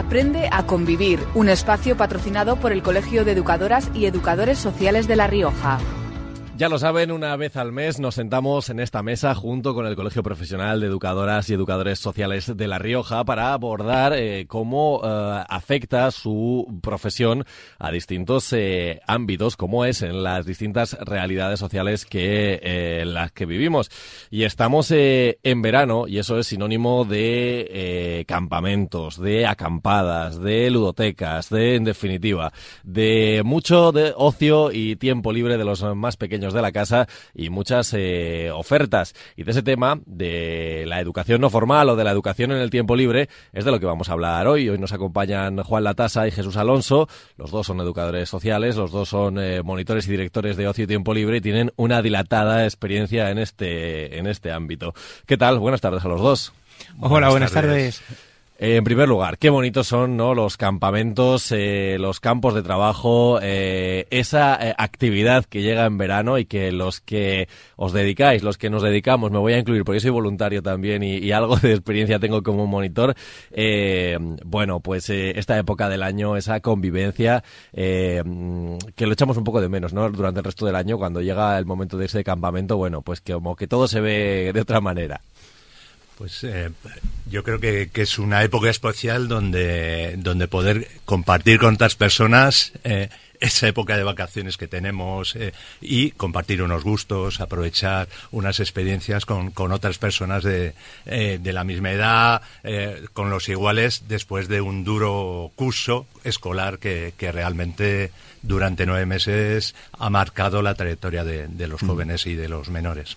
Aprende a convivir, un espacio patrocinado por el Colegio de Educadoras y Educadores Sociales de La Rioja. Ya lo saben, una vez al mes nos sentamos en esta mesa junto con el Colegio Profesional de Educadoras y Educadores Sociales de La Rioja para abordar cómo afecta su profesión a distintos ámbitos, como es en las distintas realidades sociales en las que vivimos. Y estamos en verano y eso es sinónimo de campamentos, de acampadas, de ludotecas, en definitiva, de mucho de ocio y tiempo libre de los más pequeños de la casa y muchas ofertas. Y de ese tema, de la educación no formal o de la educación en el tiempo libre, es de lo que vamos a hablar hoy. Hoy nos acompañan Juan Latasa y Jesús Alonso. Los dos son educadores sociales, los dos son monitores y directores de ocio y tiempo libre y tienen una dilatada experiencia en este ámbito. ¿Qué tal? Buenas tardes a los dos. Hola, buenas tardes. En primer lugar, qué bonitos son, ¿no?, los campamentos, los campos de trabajo, esa actividad que llega en verano y que los que os dedicáis, los que nos dedicamos, me voy a incluir porque soy voluntario también y algo de experiencia tengo como monitor. Bueno, pues esta época del año, esa convivencia, que lo echamos un poco de menos, ¿no?, durante el resto del año, cuando llega el momento de ese campamento, bueno, pues que como que todo se ve de otra manera. Pues yo creo que es una época especial donde poder compartir con otras personas esa época de vacaciones que tenemos y compartir unos gustos, aprovechar unas experiencias con otras personas de la misma edad, con los iguales, después de un duro curso escolar que realmente durante 9 meses ha marcado la trayectoria de los jóvenes y de los menores.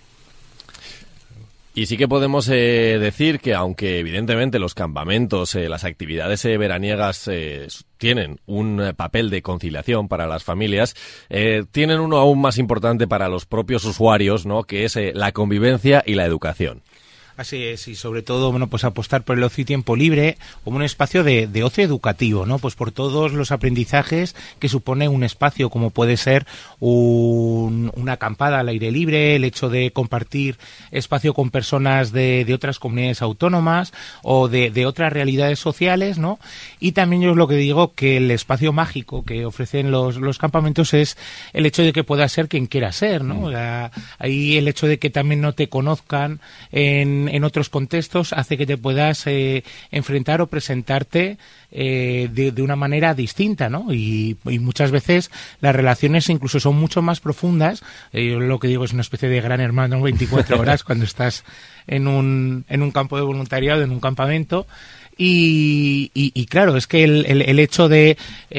Y sí que podemos decir que aunque evidentemente los campamentos, las actividades veraniegas tienen un papel de conciliación para las familias, tienen uno aún más importante para los propios usuarios, ¿no?, que es la convivencia y la educación. Así es, y sobre todo, bueno, pues apostar por el ocio y tiempo libre como un espacio de ocio educativo, ¿no? Pues por todos los aprendizajes que supone un espacio, como puede ser una acampada al aire libre, el hecho de compartir espacio con personas de otras comunidades autónomas o de otras realidades sociales, ¿no? Y también yo es lo que digo, que el espacio mágico que ofrecen los campamentos es el hecho de que pueda ser quien quiera ser, ¿no? Ahí el hecho de que también no te conozcan en otros contextos hace que te puedas enfrentar o presentarte de una manera distinta, ¿no? Y muchas veces las relaciones incluso son mucho más profundas. Yo lo que digo es una especie de gran hermano 24 horas cuando estás en un campo de voluntariado, en un campamento. Y claro, es que el hecho de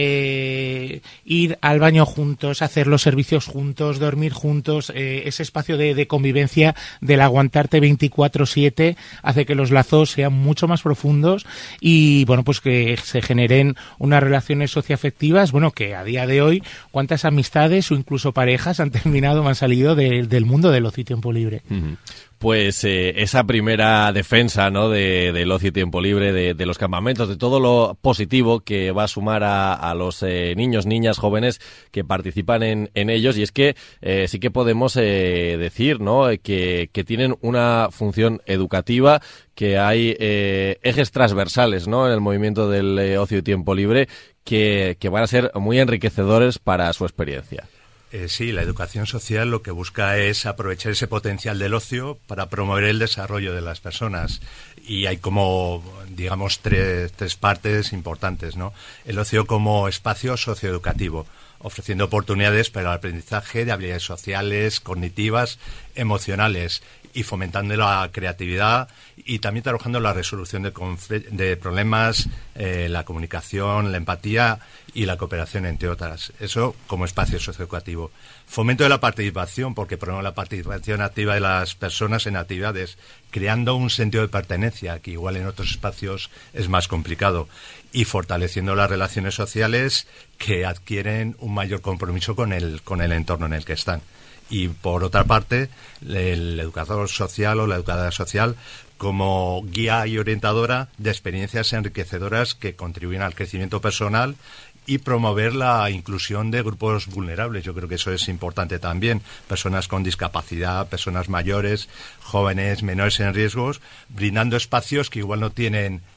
ir al baño juntos, hacer los servicios juntos, dormir juntos, ese espacio de convivencia, del aguantarte 24/7, hace que los lazos sean mucho más profundos y, bueno, pues que se generen unas relaciones socioafectivas, bueno, que a día de hoy, cuántas amistades o incluso parejas han terminado, han salido del mundo del ocio y tiempo libre. Uh-huh. Pues esa primera defensa, ¿no?, del ocio y tiempo libre, de los campamentos, de todo lo positivo que va a sumar a los niños, niñas, jóvenes que participan en ellos. Y es que sí que podemos decir, ¿no?, que tienen una función educativa, que hay ejes transversales, ¿no?, en el movimiento del ocio y tiempo libre que van a ser muy enriquecedores para su experiencia. Sí, la educación social lo que busca es aprovechar ese potencial del ocio para promover el desarrollo de las personas. Y hay como, digamos, tres partes importantes, ¿no? El ocio como espacio socioeducativo, ofreciendo oportunidades para el aprendizaje de habilidades sociales, cognitivas, emocionales, y fomentando la creatividad y también trabajando en la resolución de problemas, la comunicación, la empatía y la cooperación, entre otras. Eso como espacio socioeducativo. Fomento de la participación, porque promueve la participación activa de las personas en actividades, creando un sentido de pertenencia, que igual en otros espacios es más complicado, y fortaleciendo las relaciones sociales que adquieren un mayor compromiso con el entorno en el que están. Y por otra parte, el educador social o la educadora social como guía y orientadora de experiencias enriquecedoras que contribuyen al crecimiento personal y promover la inclusión de grupos vulnerables. Yo creo que eso es importante también. Personas con discapacidad, personas mayores, jóvenes, menores en riesgos, brindando espacios que igual no tienen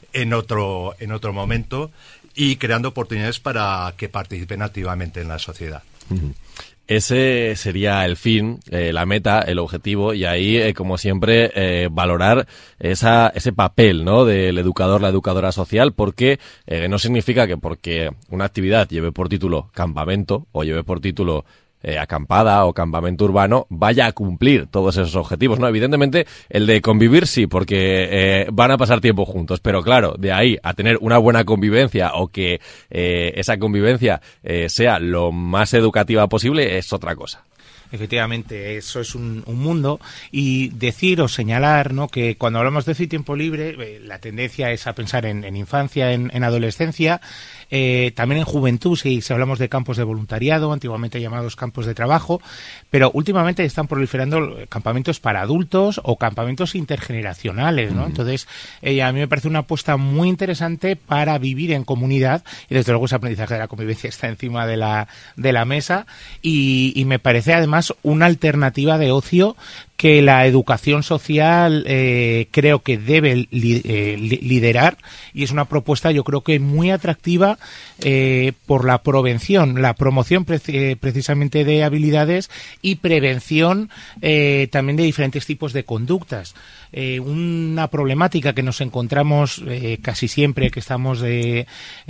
en otro momento y creando oportunidades para que participen activamente en la sociedad. Uh-huh. Ese sería el fin, la meta, el objetivo, y ahí, como siempre, valorar ese papel, ¿no?, del educador, la educadora social, porque no significa que porque una actividad lleve por título campamento o lleve por título acampada o campamento urbano vaya a cumplir todos esos objetivos, ¿no? Evidentemente el de convivir sí, porque van a pasar tiempo juntos, pero claro, de ahí a tener una buena convivencia o que esa convivencia sea lo más educativa posible es otra cosa. Efectivamente, eso es un mundo, y decir o señalar, ¿no?, que cuando hablamos de ocio y tiempo libre, la tendencia es a pensar en infancia, en adolescencia, también en juventud, si hablamos de campos de voluntariado, antiguamente llamados campos de trabajo, pero últimamente están proliferando campamentos para adultos o campamentos intergeneracionales, ¿no? Entonces, a mí me parece una apuesta muy interesante para vivir en comunidad, y desde luego ese aprendizaje de la convivencia está encima de la mesa, y me parece además una alternativa de ocio que la educación social creo que debe liderar, y es una propuesta yo creo que muy atractiva por la promoción precisamente de habilidades y prevención también de diferentes tipos de conductas. Una problemática que nos encontramos casi siempre que estamos en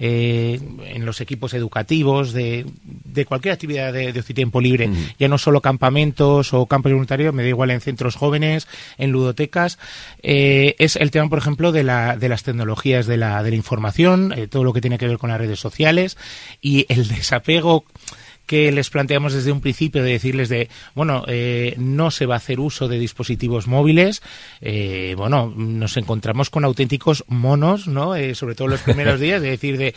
los equipos educativos de cualquier actividad de ocio y tiempo libre, ya no solo campamentos o campos voluntarios, me da igual en centros jóvenes, en ludotecas, es el tema, por ejemplo, de las tecnologías de la información, todo lo que tiene que ver con las redes sociales, y el desapego que les planteamos desde un principio, de decirles no se va a hacer uso de dispositivos móviles. Nos encontramos con auténticos monos, ¿no? Sobre todo los primeros días, de decir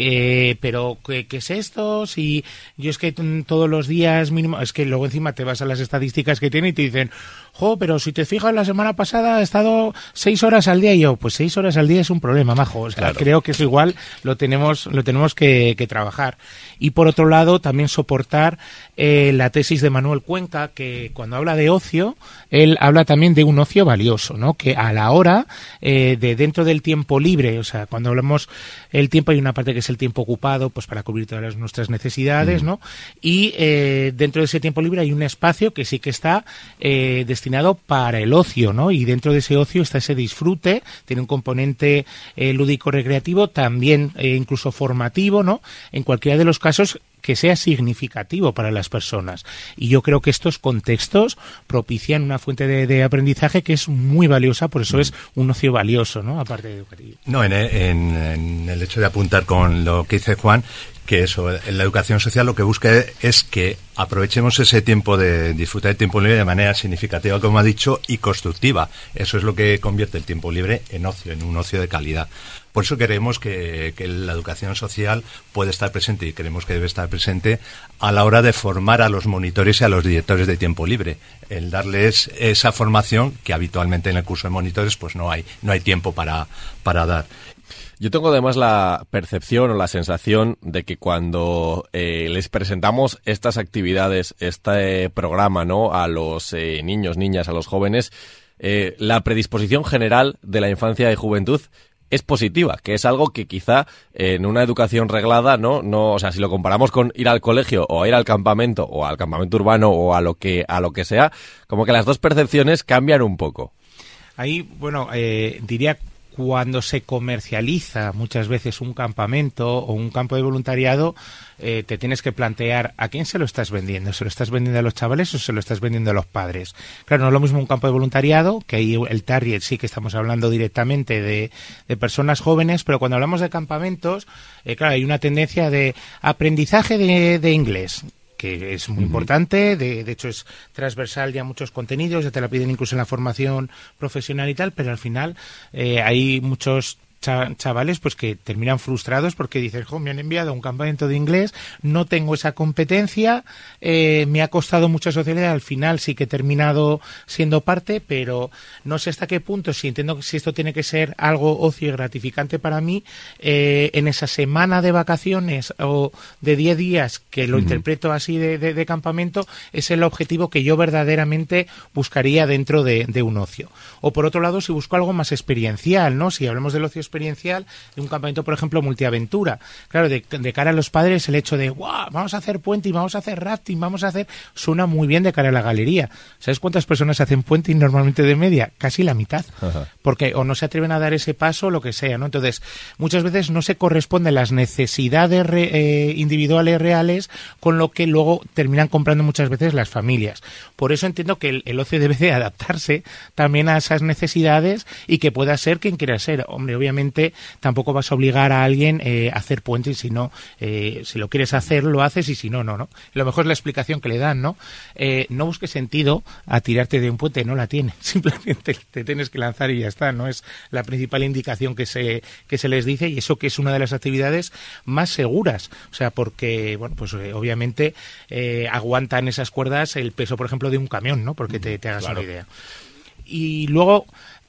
pero ¿qué es esto? Si yo es que todos los días mínimo, es que luego encima te vas a las estadísticas que tiene y te dicen, pero si te fijas, la semana pasada he estado 6 horas al día, y yo, pues 6 horas al día es un problema, majo. O sea, claro. Creo que eso igual lo tenemos que trabajar. Y por otro lado, también soportar la tesis de Manuel Cuenca, que cuando habla de ocio, él habla también de un ocio valioso, ¿no? Que a la hora de dentro del tiempo libre, o sea, cuando hablamos el tiempo, hay una parte que es el tiempo ocupado, pues para cubrir todas nuestras necesidades, ¿no? Y dentro de ese tiempo libre hay un espacio que sí que está destinado para el ocio, ¿no? Y dentro de ese ocio está ese disfrute, tiene un componente lúdico recreativo, también incluso formativo, ¿no? En cualquiera de los casos que sea significativo para las personas. Y yo creo que estos contextos propician una fuente de aprendizaje que es muy valiosa, por eso es un ocio valioso, ¿no? Aparte de educativo. No, en el hecho de apuntar con lo que dice Juan, que eso, la educación social lo que busca es que aprovechemos ese tiempo de disfrutar del tiempo libre de manera significativa, como ha dicho, y constructiva. Eso es lo que convierte el tiempo libre en ocio, en un ocio de calidad. Por eso queremos que la educación social puede estar presente, y creemos que debe estar presente a la hora de formar a los monitores y a los directores de tiempo libre. El darles esa formación que habitualmente en el curso de monitores pues no hay tiempo para dar. Yo tengo además la percepción o la sensación de que cuando les presentamos estas actividades, este programa, ¿no?, a los niños, niñas, a los jóvenes, la predisposición general de la infancia y juventud es positiva, que es algo que quizá en una educación reglada no, o sea, si lo comparamos con ir al colegio o ir al campamento o al campamento urbano o a lo que sea, como que las dos percepciones cambian un poco. Ahí, diría, cuando se comercializa muchas veces un campamento o un campo de voluntariado, te tienes que plantear a quién se lo estás vendiendo. ¿Se lo estás vendiendo a los chavales o se lo estás vendiendo a los padres? Claro, no es lo mismo un campo de voluntariado, que ahí el target sí que estamos hablando directamente de personas jóvenes, pero cuando hablamos de campamentos, claro, hay una tendencia de aprendizaje de inglés, que es muy importante, de hecho es transversal ya muchos contenidos, ya te la piden incluso en la formación profesional y tal, pero al final hay muchos chavales pues que terminan frustrados porque dicen, me han enviado a un campamento de inglés, no tengo esa competencia, me ha costado mucha socialidad, al final sí que he terminado siendo parte, pero no sé hasta qué punto, si entiendo que si esto tiene que ser algo ocio y gratificante para mí, en esa semana de vacaciones o de 10 días que lo interpreto así de campamento, es el objetivo que yo verdaderamente buscaría dentro de un ocio. O por otro lado, si busco algo más experiencial, ¿no? Si hablamos del ocio experiencial, experiencial de un campamento, por ejemplo, multiaventura. Claro, de cara a los padres el hecho de ¡guau! Vamos a hacer puenting, vamos a hacer rafting, suena muy bien de cara a la galería. ¿Sabes cuántas personas hacen puenting normalmente de media? Casi la mitad. Ajá. Porque o no se atreven a dar ese paso o lo que sea, ¿no? Entonces, muchas veces no se corresponden las necesidades individuales reales con lo que luego terminan comprando muchas veces las familias. Por eso entiendo que el ocio debe de adaptarse también a esas necesidades y que pueda ser quien quiera ser. Hombre, obviamente tampoco vas a obligar a alguien a hacer puenting, sino si lo quieres hacer, lo haces y si no, no. Lo mejor es la explicación que le dan, ¿no? No busques sentido a tirarte de un puente, no la tiene. Simplemente te tienes que lanzar y ya está, ¿no? Es la principal indicación que se les dice, y eso que es una de las actividades más seguras. O sea, porque, bueno, pues obviamente aguantan esas cuerdas el peso, por ejemplo, de un camión, ¿no? Porque te hagas una idea. Y luego,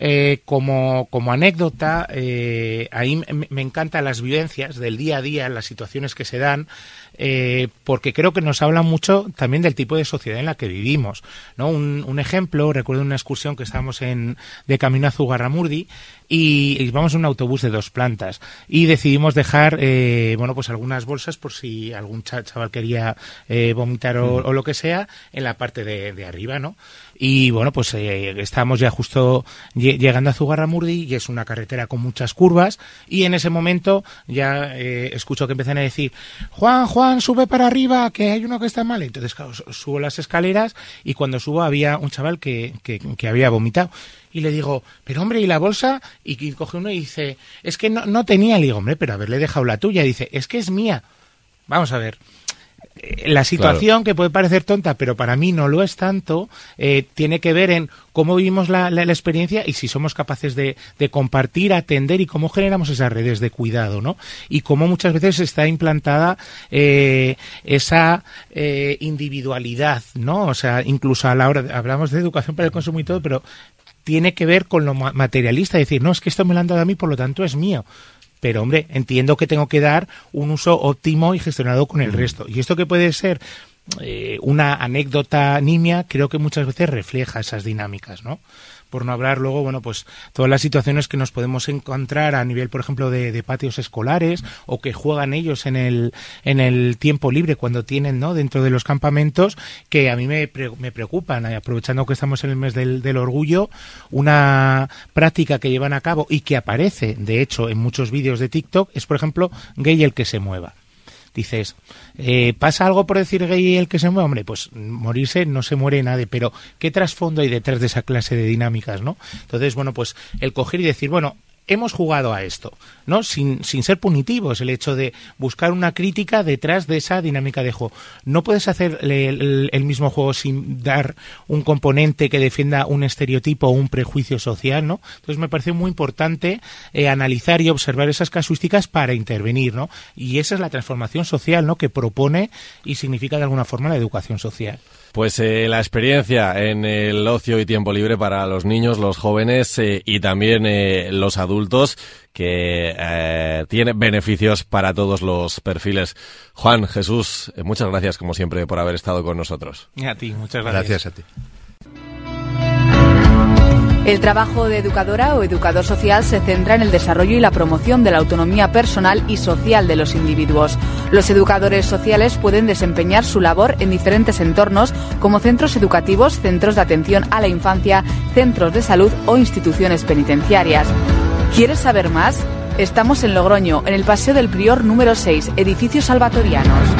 como anécdota, ahí me encantan las vivencias del día a día, las situaciones que se dan, porque creo que nos hablan mucho también del tipo de sociedad en la que vivimos, ¿no? Un ejemplo, recuerdo una excursión que estábamos de camino a Zugarramurdi y vamos en un autobús de 2 plantas y decidimos dejar, pues algunas bolsas por si algún chaval quería vomitar o lo que sea en la parte de arriba, ¿no? Y bueno, pues estábamos ya justo llegando a Zugarramurdi y es una carretera con muchas curvas y en ese momento ya escucho que empiezan a decir Juan, sube para arriba, que hay uno que está mal. Entonces, claro, subo las escaleras y cuando subo había un chaval que había vomitado. Y le digo, pero hombre, ¿y la bolsa? Y coge uno y dice, es que no tenía. Le digo, hombre, pero haberle dejado la tuya. Y dice, es que es mía. Vamos a ver. La situación, claro, que puede parecer tonta, pero para mí no lo es tanto, tiene que ver en cómo vivimos la experiencia y si somos capaces de compartir, atender y cómo generamos esas redes de cuidado, ¿no? Y cómo muchas veces está implantada esa individualidad, ¿no? O sea, incluso a la hora, hablamos de educación para el consumo y todo, pero tiene que ver con lo materialista, decir, no, es que esto me lo han dado a mí, por lo tanto es mío. Pero, hombre, entiendo que tengo que dar un uso óptimo y gestionado con el resto. Y esto que puede ser una anécdota nimia, creo que muchas veces refleja esas dinámicas, ¿no? Por no hablar luego, bueno, pues todas las situaciones que nos podemos encontrar a nivel, por ejemplo, de patios escolares o que juegan ellos en el tiempo libre cuando tienen, ¿no?, dentro de los campamentos, que a mí me preocupan. Aprovechando que estamos en el mes del orgullo, una práctica que llevan a cabo y que aparece, de hecho, en muchos vídeos de TikTok es, por ejemplo, gay el que se mueva. Dices, ¿pasa algo por decir gay el que se mueve? Hombre, pues morirse no se muere nadie, pero ¿qué trasfondo hay detrás de esa clase de dinámicas, no? Entonces, bueno, pues el coger y decir, bueno, hemos jugado a esto, ¿no? Sin ser punitivos, el hecho de buscar una crítica detrás de esa dinámica de juego. No puedes hacer el mismo juego sin dar un componente que defienda un estereotipo o un prejuicio social, ¿no? Entonces me parece muy importante analizar y observar esas casuísticas para intervenir, ¿no? Y esa es la transformación social, ¿no?, que propone y significa de alguna forma la educación social. Pues la experiencia en el ocio y tiempo libre para los niños, los jóvenes y también los adultos, que tiene beneficios para todos los perfiles. Juan, Jesús, muchas gracias como siempre por haber estado con nosotros. Y a ti, muchas gracias. Gracias a ti. El trabajo de educadora o educador social se centra en el desarrollo y la promoción de la autonomía personal y social de los individuos. Los educadores sociales pueden desempeñar su labor en diferentes entornos como centros educativos, centros de atención a la infancia, centros de salud o instituciones penitenciarias. ¿Quieres saber más? Estamos en Logroño, en el Paseo del Prior número 6, Edificios Salvatorianos.